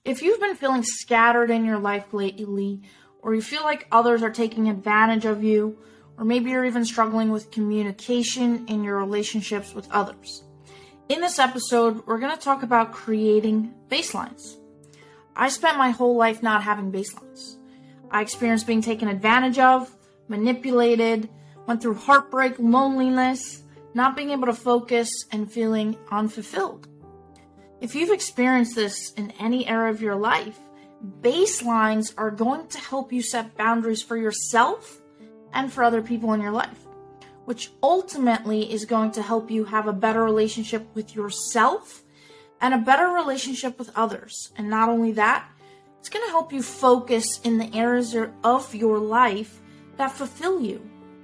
If you've been feeling scattered in your life lately, or you feel like others are taking advantage of you, or maybe you're even struggling with communication in your relationships with others, in this episode, we're going to talk about creating baselines. I spent my whole life not having baselines. I experienced being taken advantage of, manipulated, went through heartbreak, loneliness, not being able to focus, and feeling unfulfilled. If you've experienced this in any area of your life, baselines are going to help you set boundaries for yourself and for other people in your life, which ultimately is going to help you have a better relationship with yourself and a better relationship with others. And not only that, it's going to help you focus in the areas of your life that fulfill you.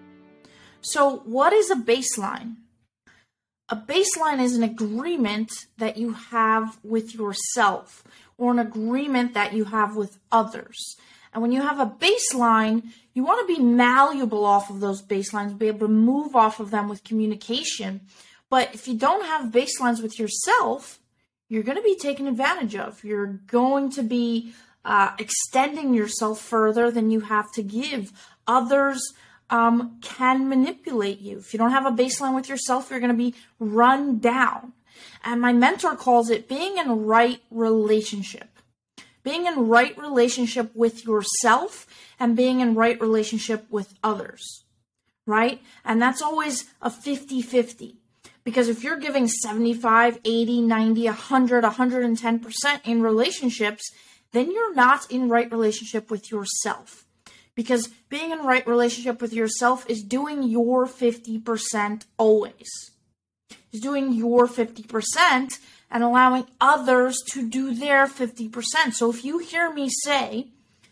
So what is a baseline? A baseline is an agreement that you have with yourself or an agreement that you have with others. And when you have a baseline, you want to be malleable off of those baselines, be able to move off of them with communication. But if you don't have baselines with yourself, you're going to be taken advantage of. You're going to be extending yourself further than you have to give. Others can manipulate you. If you don't have a baseline with yourself, you're going to be run down. And my mentor calls it being in right relationship. Being in right relationship with yourself and being in right relationship with others, right? And that's always a 50-50. Because if you're giving 75, 80, 90, 100, 110% in relationships, then you're not in right relationship with yourself. Because being in right relationship with yourself is doing your 50% always. Is doing your 50% and allowing others to do their 50%. So if you hear me say,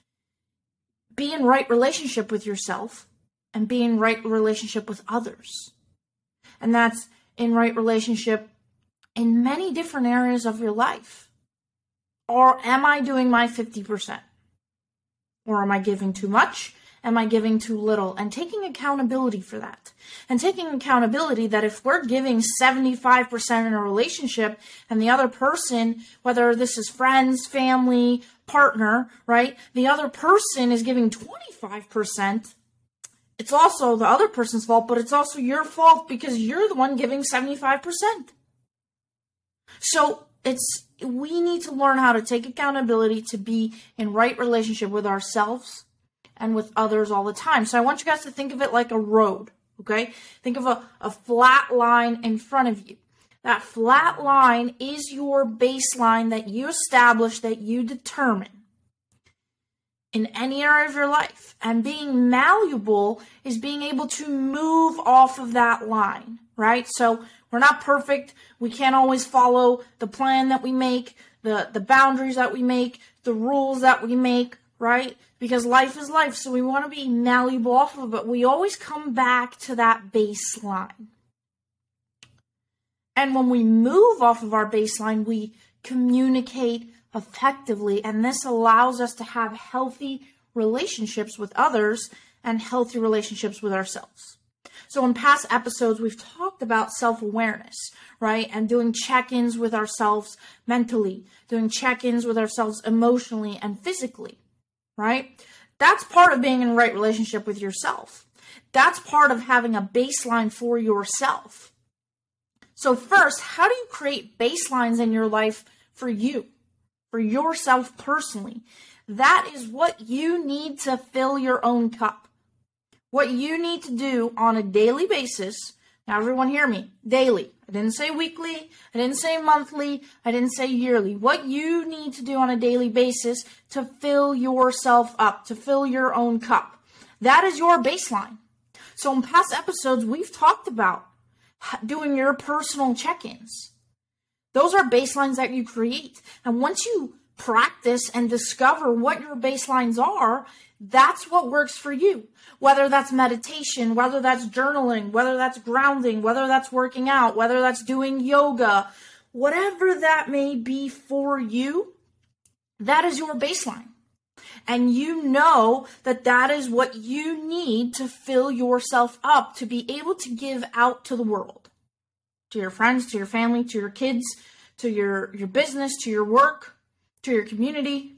be in right relationship with yourself and be in right relationship with others. And that's in right relationship in many different areas of your life. Or am I doing my 50%? Or am I giving too much? Am I giving too little? And taking accountability for that. And taking accountability that if we're giving 75% in a relationship and the other person, whether this is friends, family, partner, right? The other person is giving 25%. It's also the other person's fault, but it's also your fault because you're the one giving 75%. So we need to learn how to take accountability to be in right relationship with ourselves and with others all the time. So I want you guys to think of it like a road, okay? Think of a flat line in front of you. That flat line is your baseline that you establish, that you determine in any area of your life. And being malleable is being able to move off of that line, right? So we're not perfect. We can't always follow the plan that we make, the boundaries that we make, the rules that we make, right? Because life is life, so we want to be malleable off of it, but we always come back to that baseline. And when we move off of our baseline, we communicate effectively, and this allows us to have healthy relationships with others and healthy relationships with ourselves. So in past episodes, we've talked about self-awareness, right? And doing check-ins with ourselves mentally, doing check-ins with ourselves emotionally and physically, right? That's part of being in the right relationship with yourself. That's part of having a baseline for yourself. So first, how do you create baselines in your life for you, for yourself personally? That is what you need to fill your own cup. What you need to do on a daily basis. Now, everyone hear me. Daily. I didn't say weekly. I didn't say monthly. I didn't say yearly. What you need to do on a daily basis to fill yourself up, to fill your own cup. That is your baseline. So in past episodes, we've talked about doing your personal check-ins. Those are baselines that you create. And once you practice and discover what your baselines are, that's what works for you. Whether that's meditation, whether that's journaling, whether that's grounding, whether that's working out, whether that's doing yoga, whatever that may be for you, that is your baseline. And you know that that is what you need to fill yourself up to be able to give out to the world, to your friends, to your family, to your kids, to your business, to your work, to your community,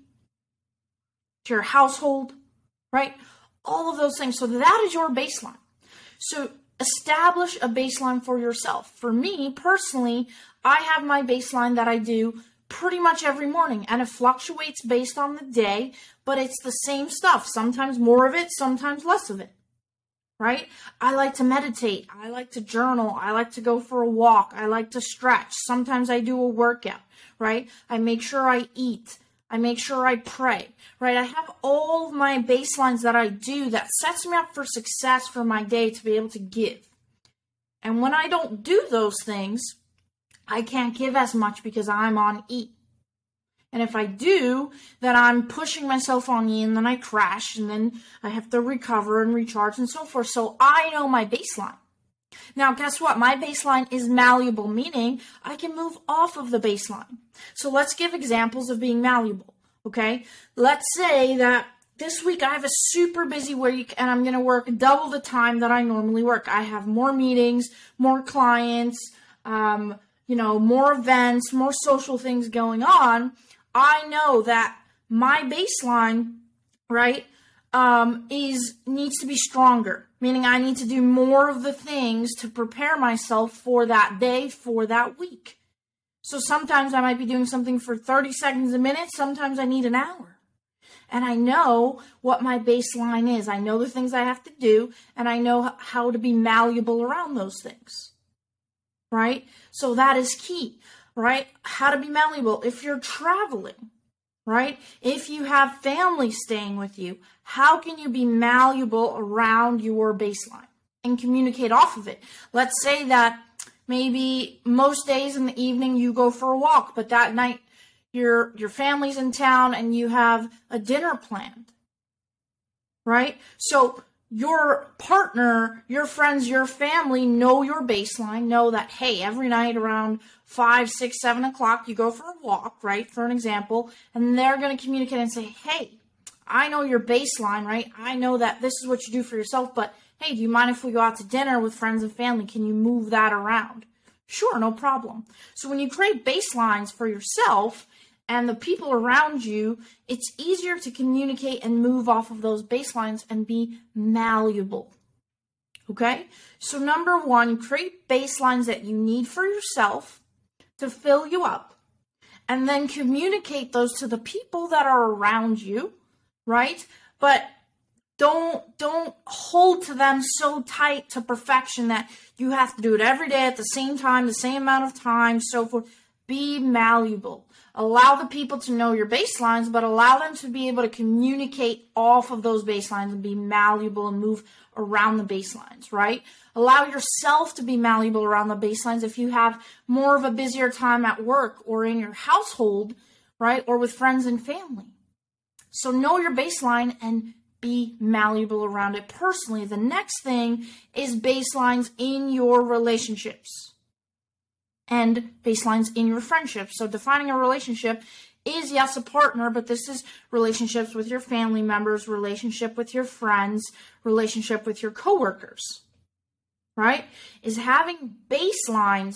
to your household, right? All of those things. So that is your baseline. So establish a baseline for yourself. For me personally, I have my baseline that I do pretty much every morning, and it fluctuates based on the day, but it's the same stuff. Sometimes more of it, sometimes less of it, right? I like to meditate. I like to journal. I like to go for a walk. I like to stretch. Sometimes I do a workout, right? I make sure I eat. I make sure I pray, right? I have all of my baselines that I do that sets me up for success for my day to be able to give. And when I don't do those things, I can't give as much because I'm on E. And if I do, then I'm pushing myself on E, and then I crash, and then I have to recover and recharge and so forth. So I know my baseline. Now, guess what? My baseline is malleable, meaning I can move off of the baseline. So let's give examples of being malleable, okay? Let's say that this week I have a super busy week and I'm going to work double the time that I normally work. I have more meetings, more clients, more events, more social things going on. I know that my baseline, right, needs to be stronger, meaning I need to do more of the things to prepare myself for that day, for that week. So sometimes I might be doing something for 30 seconds a minute. Sometimes I need an hour. And I know what my baseline is. I know the things I have to do, and I know how to be malleable around those things, right? So that is key, right? How to be malleable. If you're traveling, right? If you have family staying with you, how can you be malleable around your baseline and communicate off of it? Let's say that maybe most days in the evening you go for a walk, but that night your family's in town and you have a dinner planned, right? So your partner, your friends, your family know your baseline, know that, hey, every night around 5, 6, 7 o'clock, you go for a walk, right, for an example, and they're going to communicate and say, hey, I know your baseline, right? I know that this is what you do for yourself, but hey, do you mind if we go out to dinner with friends and family? Can you move that around? Sure, no problem. So when you create baselines for yourself and the people around you, it's easier to communicate and move off of those baselines and be malleable. Okay? So number one, create baselines that you need for yourself to fill you up, and then communicate those to the people that are around you, right? But don't hold to them so tight to perfection that you have to do it every day at the same time, the same amount of time, so forth. Be malleable. Allow the people to know your baselines, but allow them to be able to communicate off of those baselines and be malleable and move around the baselines, right? Allow yourself to be malleable around the baselines if you have more of a busier time at work or in your household, right? Or with friends and family. So know your baseline and be malleable around it. Personally, the next thing is baselines in your relationships and baselines in your friendships. So defining a relationship is, yes, a partner, but this is relationships with your family members, relationship with your friends, relationship with your coworkers, right? Is having baselines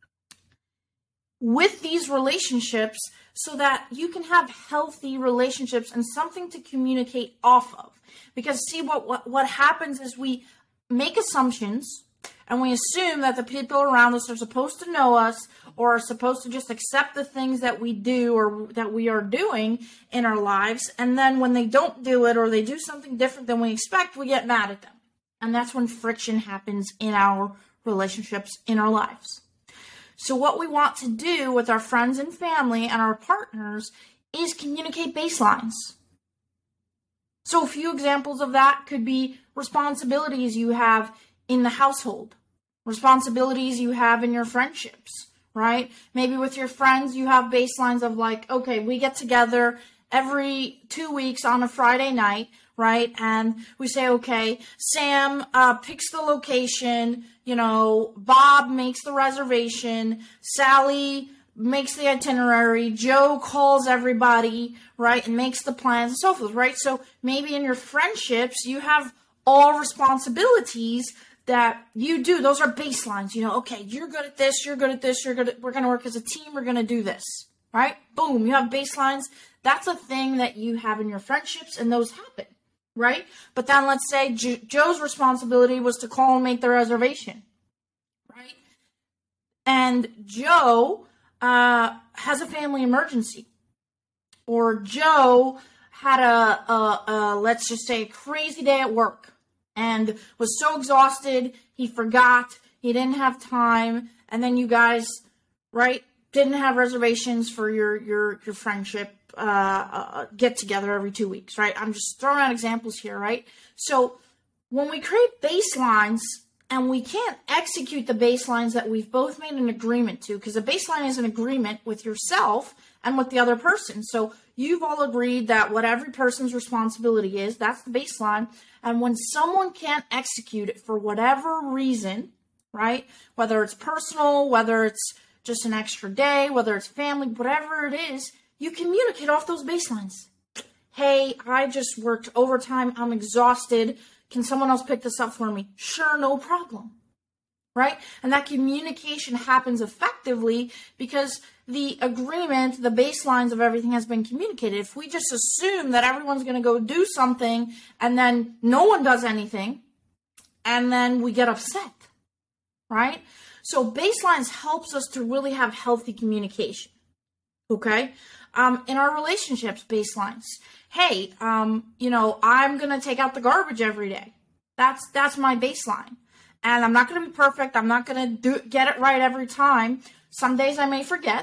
with these relationships so that you can have healthy relationships and something to communicate off of. Because see, what happens is we make assumptions and we assume that the people around us are supposed to know us or are supposed to just accept the things that we do or that we are doing in our lives. And then when they don't do it or they do something different than we expect, we get mad at them. And that's when friction happens in our relationships, in our lives. So what we want to do with our friends and family and our partners is communicate baselines. So a few examples of that could be responsibilities you have in the household, responsibilities you have in your friendships, right? Maybe with your friends, you have baselines of like, okay, we get together every 2 weeks on a Friday night, right? And we say, okay, Sam picks the location, Bob makes the reservation, Sally makes the itinerary, Joe calls everybody, right, and makes the plans and so forth, right? So maybe in your friendships, you have all responsibilities that you do. Those are baselines, okay, you're good at this, we're going to work as a team, we're going to do this, right? Boom, you have baselines. That's a thing that you have in your friendships, and those happen, right? But then let's say Joe's responsibility was to call and make the reservation, right? And Joe has a family emergency, or Joe had a let's just say, a crazy day at work and was so exhausted, he forgot, he didn't have time, and then you guys, right, didn't have reservations for your friendship get together every 2 weeks, right? I'm just throwing out examples here, right? So when we create baselines and we can't execute the baselines that we've both made an agreement to, because a baseline is an agreement with yourself and with the other person. So you've all agreed that what every person's responsibility is, that's the baseline. And when someone can't execute it for whatever reason, right? Whether it's personal, whether it's just an extra day, whether it's family, whatever it is, you communicate off those baselines. Hey, I just worked overtime. I'm exhausted. Can someone else pick this up for me? Sure, no problem. Right? And that communication happens effectively because the agreement, the baselines of everything has been communicated. If we just assume that everyone's going to go do something and then no one does anything, and then we get upset, right? So baselines helps us to really have healthy communication, okay? In our relationships, baselines. Hey, I'm going to take out the garbage every day. That's my baseline. And I'm not going to be perfect. I'm not going to get it right every time. Some days I may forget.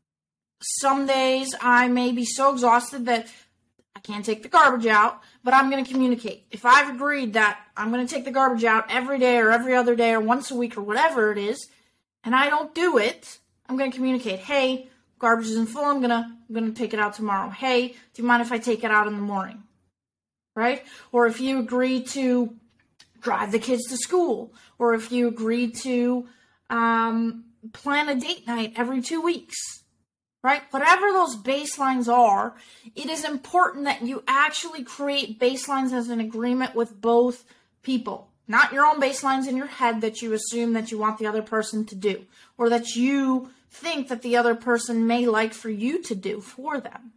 Some days I may be so exhausted that I can't take the garbage out, but I'm going to communicate. If I've agreed that I'm going to take the garbage out every day or every other day or once a week or whatever it is, and I don't do it, I'm going to communicate. Hey, garbage isn't full. I'm going to take it out tomorrow. Hey, do you mind if I take it out in the morning? Right? Or if you agree to drive the kids to school, or if you agree to plan a date night every 2 weeks, right? Whatever those baselines are, it is important that you actually create baselines as an agreement with both people, not your own baselines in your head that you assume that you want the other person to do, or that you think that the other person may like for you to do for them.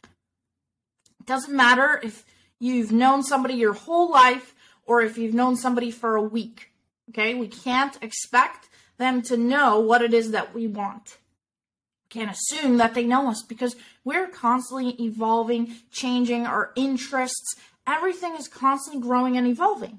It doesn't matter if you've known somebody your whole life or if you've known somebody for a week, okay? We can't expect them to know what it is that we want. We can't assume that they know us because we're constantly evolving, changing our interests. Everything is constantly growing and evolving.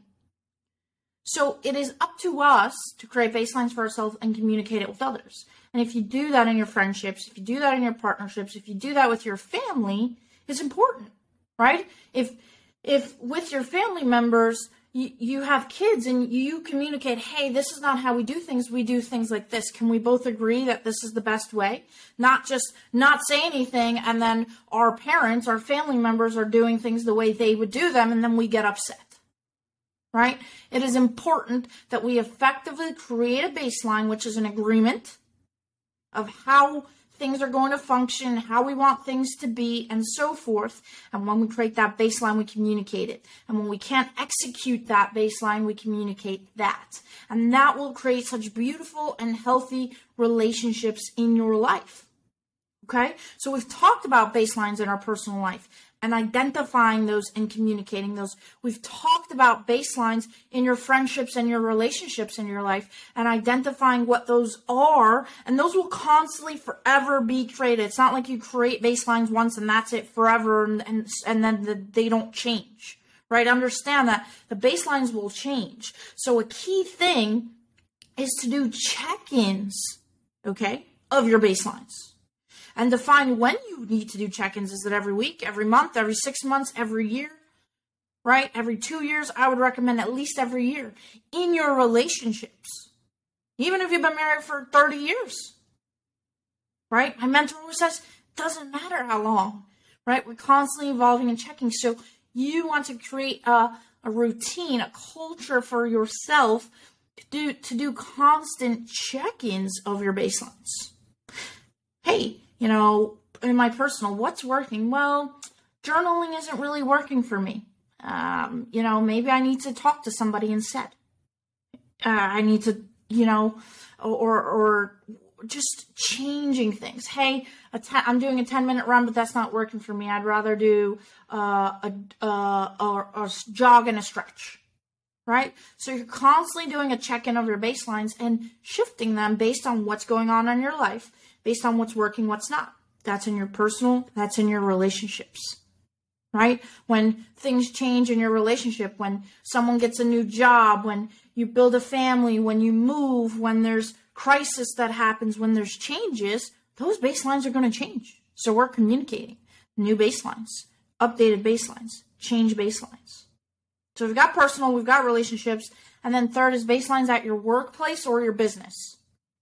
So it is up to us to create baselines for ourselves and communicate it with others. And if you do that in your friendships, if you do that in your partnerships, if you do that with your family, it's important, right? If with your family members, you have kids and you communicate, hey, this is not how we do things like this. Can we both agree that this is the best way? Not just not say anything and then our parents, our family members are doing things the way they would do them and then we get upset, right? It is important that we effectively create a baseline, which is an agreement of how things are going to function, how we want things to be, and so forth. And when we create that baseline, we communicate it. And when we can't execute that baseline, we communicate that. And that will create such beautiful and healthy relationships in your life. Okay? So we've talked about baselines in our personal life and identifying those and communicating those. We've talked about baselines in your friendships and your relationships in your life and identifying what those are, and those will constantly forever be created. It's not like you create baselines once and that's it forever and then they don't change, right? Understand that the baselines will change. So a key thing is to do check-ins, okay, of your baselines. And define when you need to do check-ins. Is it every week, every month, every 6 months, every year, right? Every 2 years? I would recommend at least every year in your relationships. Even if you've been married for 30 years, right? My mentor always says, doesn't matter how long, right? We're constantly evolving and checking. So you want to create a routine, a culture for yourself to do constant check-ins of your baselines. Hey, in my personal, what's working? Well, journaling isn't really working for me. Maybe I need to talk to somebody instead. I need to, or just changing things. Hey, I'm doing a 10-minute run, but that's not working for me. I'd rather do a jog and a stretch, right? So you're constantly doing a check-in of your baselines and shifting them based on what's going on in your life, based on what's working, what's not. That's in your personal, that's in your relationships, right? When things change in your relationship, when someone gets a new job, when you build a family, when you move, when there's crisis that happens, when there's changes, those baselines are going to change. So we're communicating new baselines, updated baselines, change baselines. So we've got personal, we've got relationships, and then third is baselines at your workplace or your business.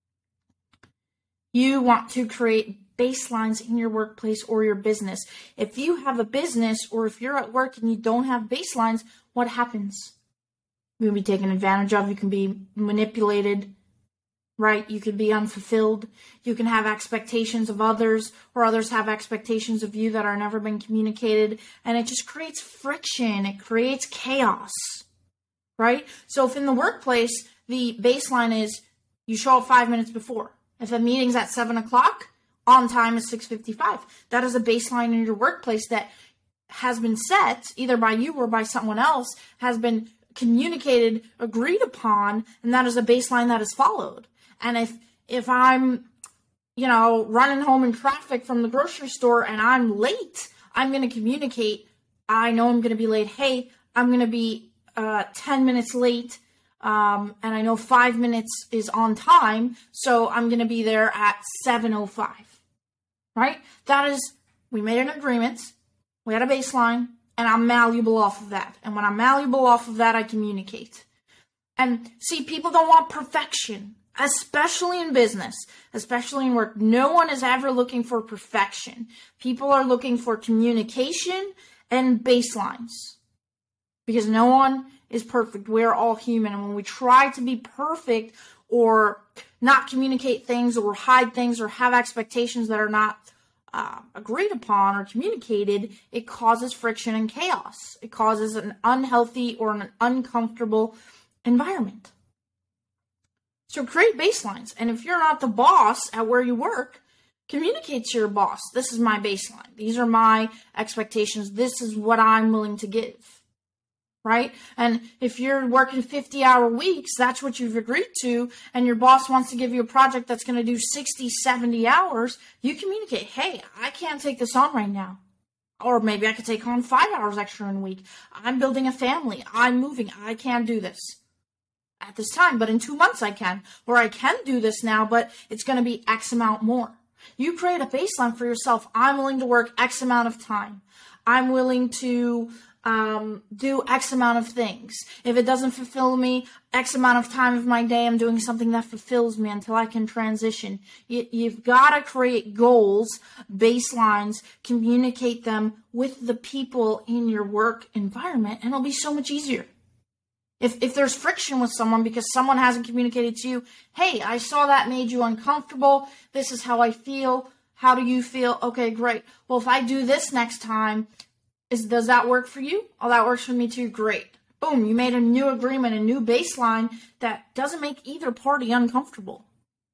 You want to create baselines in your workplace or your business. If you have a business or if you're at work and you don't have baselines, what happens? You can be taken advantage of. You can be manipulated, right? You can be unfulfilled. You can have expectations of others, or others have expectations of you that are never been communicated. And it just creates friction. It creates chaos, right? So if in the workplace, the baseline is you show up 5 minutes before. If the meeting's at 7 o'clock, on time is 6:55. That is a baseline in your workplace that has been set either by you or by someone else, has been communicated, agreed upon, and that is a baseline that is followed. And if I'm, running home in traffic from the grocery store and I'm late, I'm going to communicate. I know I'm going to be late. Hey, I'm going to be 10 minutes late. And I know 5 minutes is on time, so I'm going to be there at 7:05, right? That is, we made an agreement, we had a baseline, and I'm malleable off of that. And when I'm malleable off of that, I communicate. And see, people don't want perfection, especially in business, especially in work. No one is ever looking for perfection. People are looking for communication and baselines, because no one is perfect. We're all human. And when we try to be perfect or not communicate things or hide things or have expectations that are not agreed upon or communicated, it causes friction and chaos. It causes an unhealthy or an uncomfortable environment. So create baselines. And if you're not the boss at where you work, communicate to your boss. This is my baseline. These are my expectations. This is what I'm willing to give. Right? And if you're working 50-hour weeks, that's what you've agreed to, and your boss wants to give you a project that's going to do 60, 70 hours, you communicate, hey, I can't take this on right now. Or maybe I could take on 5 hours extra in a week. I'm building a family. I'm moving. I can't do this at this time, but in 2 months I can. Or I can do this now, but it's going to be X amount more. You create a baseline for yourself. I'm willing to work X amount of time. I'm willing to do X amount of things. If it doesn't fulfill me, X amount of time of my day, I'm doing something that fulfills me until I can transition. You've got to create goals, baselines, communicate them with the people in your work environment, and it'll be so much easier. If there's friction with someone because someone hasn't communicated to you, hey, I saw that made you uncomfortable. This is how I feel. How do you feel? Okay, great. Well, if I do this next time, does that work for you? Oh, that works for me too. Great. Boom, you made a new agreement, a new baseline that doesn't make either party uncomfortable.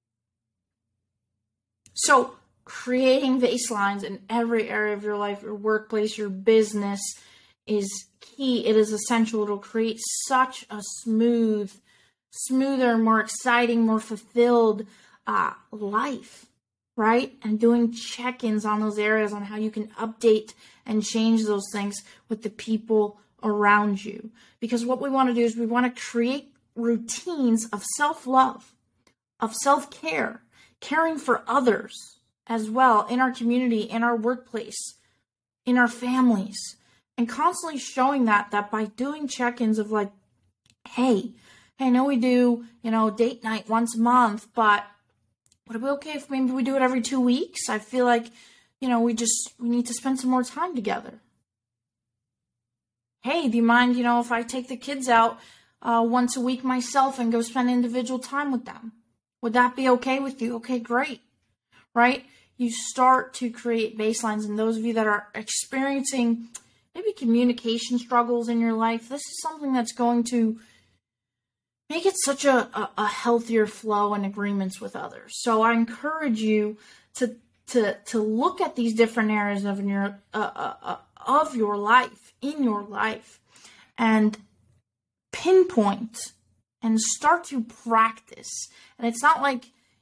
So creating baselines in every area of your life, your workplace, your business is key. It is essential. It'll create such a smoother, more exciting, more fulfilled life, right? And doing check-ins on those areas on how you can update and change those things with the people around you. Because what we want to do is we want to create routines of self-love, of self-care, caring for others as well in our community, in our workplace, in our families, and constantly showing that by doing check-ins of like, hey, I know we do, date night once a month, but would it be okay if maybe we do it every 2 weeks? I feel like, we need to spend some more time together. Hey, do you mind, if I take the kids out once a week myself and go spend individual time with them? Would that be okay with you? Okay, great. Right? You start to create baselines, and those of you that are experiencing maybe communication struggles in your life, this is something that's going to make it such a healthier flow and agreements with others. So I encourage you to look at these different areas of your life, in your life, and pinpoint and start to practice. And it's not like,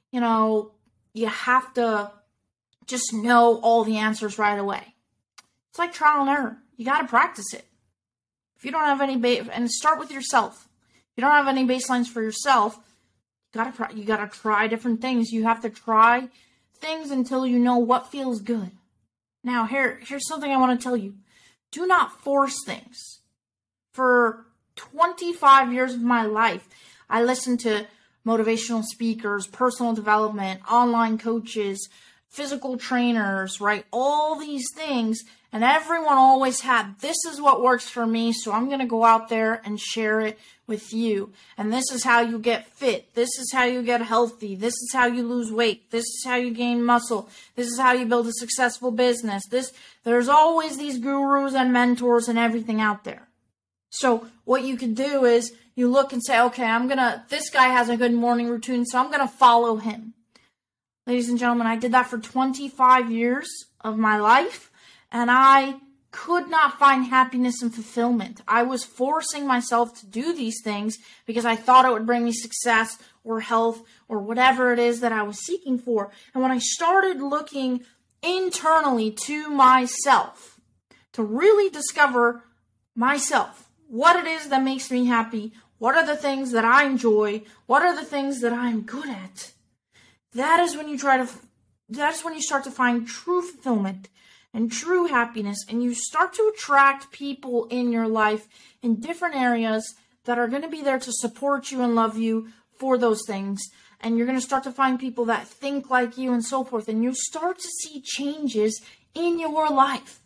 you have to just know all the answers right away. It's like trial and error. You got to practice it. If you don't have any and start with yourself. If you don't have any baselines for yourself, you got to try different things. You have to try things until you know what feels good. Now, here's something I want to tell you. Do not force things. For 25 years of my life, I listened to motivational speakers, personal development, online coaches, physical trainers, right? All these things. And everyone always had, this is what works for me, so I'm going to go out there and share it with you. And this is how you get fit. This is how you get healthy. This is how you lose weight. This is how you gain muscle. This is how you build a successful business. There's always these gurus and mentors and everything out there. So what you can do is you look and say, okay, this guy has a good morning routine, so I'm going to follow him. Ladies and gentlemen, I did that for 25 years of my life, and I could not find happiness and fulfillment. I was forcing myself to do these things because I thought it would bring me success or health or whatever it is that I was seeking for. And when I started looking internally to myself to really discover myself, what it is that makes me happy, what are the things that I enjoy, what are the things that I'm good at, that's when you start to find true fulfillment and true happiness, and you start to attract people in your life in different areas that are going to be there to support you and love you for those things. And you're going to start to find people that think like you and so forth, and you start to see changes in your life.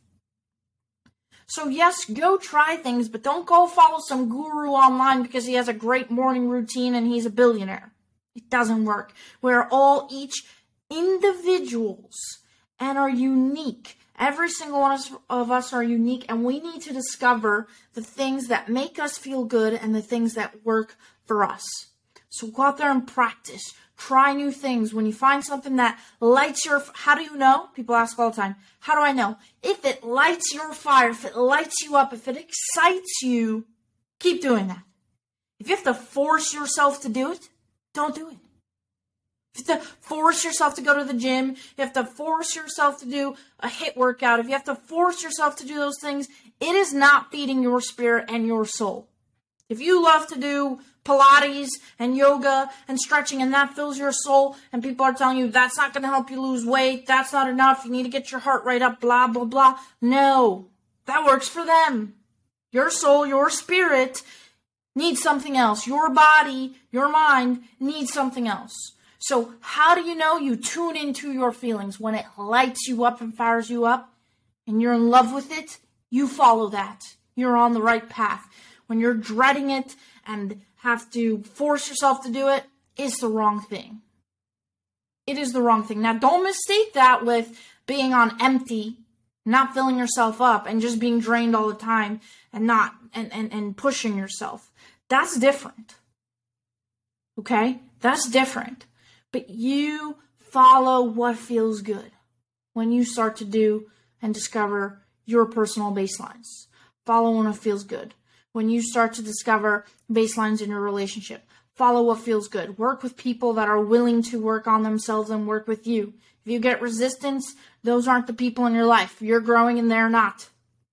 So yes, go try things, but don't go follow some guru online because he has a great morning routine and he's a billionaire. It doesn't work. We're all each individuals and are unique. Every single one of us are unique, and we need to discover the things that make us feel good and the things that work for us. So go out there and practice. Try new things. When you find something that lights how do you know? People ask all the time, how do I know? If it lights your fire, if it lights you up, if it excites you, keep doing that. If you have to force yourself to do it, don't do it. If you have to force yourself to go to the gym, you have to force yourself to do a HIIT workout, if you have to force yourself to do those things, it is not feeding your spirit and your soul. If you love to do Pilates and yoga and stretching and that fills your soul and people are telling you that's not going to help you lose weight, that's not enough, you need to get your heart rate up, blah, blah, blah. No, that works for them. Your soul, your spirit needs something else. Your body, your mind needs something else. So how do you know? You tune into your feelings. When it lights you up and fires you up and you're in love with it, you follow that. You're on the right path. When you're dreading it and have to force yourself to do it, it's the wrong thing. It is the wrong thing. Now, don't mistake that with being on empty, not filling yourself up and just being drained all the time and pushing yourself. That's different. Okay? That's different. But you follow what feels good when you start to do and discover your personal baselines. Follow when it feels good. When you start to discover baselines in your relationship, follow what feels good. Work with people that are willing to work on themselves and work with you. If you get resistance, those aren't the people in your life. You're growing and they're not.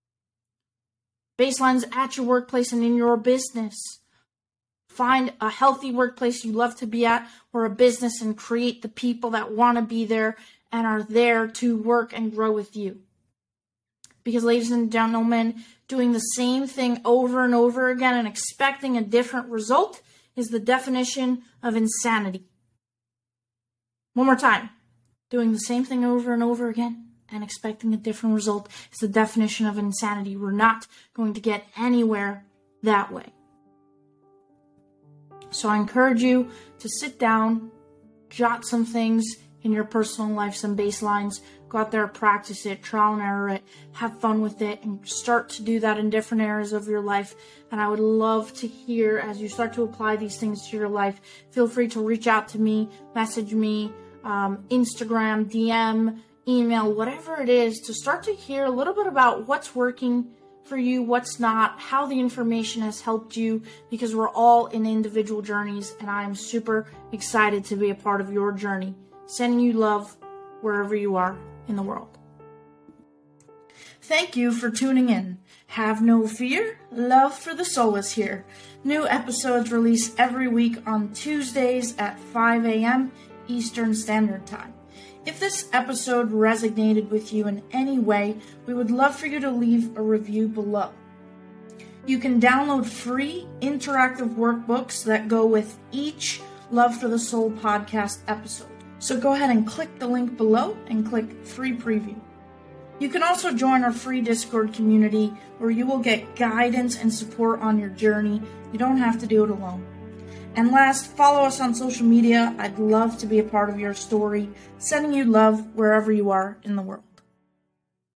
Baselines at your workplace and in your business. Find a healthy workplace you love to be at or a business and create the people that want to be there and are there to work and grow with you. Because, ladies and gentlemen, doing the same thing over and over again and expecting a different result is the definition of insanity. One more time. Doing the same thing over and over again and expecting a different result is the definition of insanity. We're not going to get anywhere that way. So I encourage you to sit down, jot some things in your personal life, some baselines. Go out there, practice it, trial and error it, have fun with it, and start to do that in different areas of your life. And I would love to hear, as you start to apply these things to your life, feel free to reach out to me, message me, Instagram, DM, email, whatever it is, to start to hear a little bit about what's working for you, what's not, how the information has helped you, because we're all in individual journeys, and I am super excited to be a part of your journey. Sending you love wherever you are in the world. Thank you for tuning in. Have no fear, Love for the Soul is here. New episodes release every week on Tuesdays at 5 a.m. Eastern Standard Time. If this episode resonated with you in any way, we would love for you to leave a review below. You can download free interactive workbooks that go with each Love for the Soul podcast episode. So go ahead and click the link below and click free preview. You can also join our free Discord community where you will get guidance and support on your journey. You don't have to do it alone. And last, follow us on social media. I'd love to be a part of your story, sending you love wherever you are in the world.